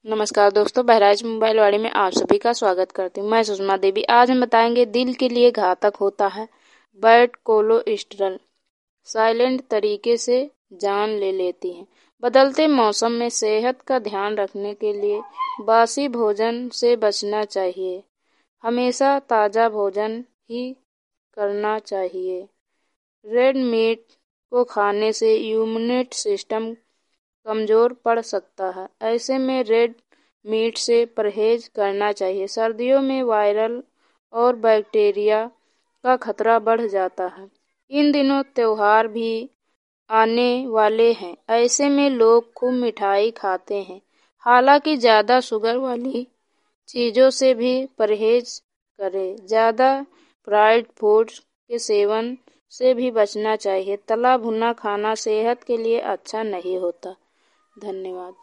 नमस्कार दोस्तों, बहराइच मोबाइल वाड़ी में आप सभी का स्वागत करती हूँ। मैं सुषमा देवी। आज हम बताएंगे दिल के लिए घातक होता है बैड कोलेस्ट्रॉल, साइलेंट तरीके से जान ले लेती है। बदलते मौसम में सेहत का ध्यान रखने के लिए बासी भोजन से बचना चाहिए। हमेशा ताज़ा भोजन ही करना चाहिए। रेड मीट को खाने से इम्यूनिटी सिस्टम कमजोर पड़ सकता है। ऐसे में रेड मीट से परहेज करना चाहिए। सर्दियों में वायरल और बैक्टीरिया का खतरा बढ़ जाता है। इन दिनों त्योहार भी आने वाले हैं। ऐसे में लोग खूब मिठाई खाते हैं। हालांकि ज़्यादा शुगर वाली चीज़ों से भी परहेज करें। ज़्यादा फ्राइड फूड के सेवन से भी बचना चाहिए। तला भुना खाना सेहत के लिए अच्छा नहीं होता। धन्यवाद।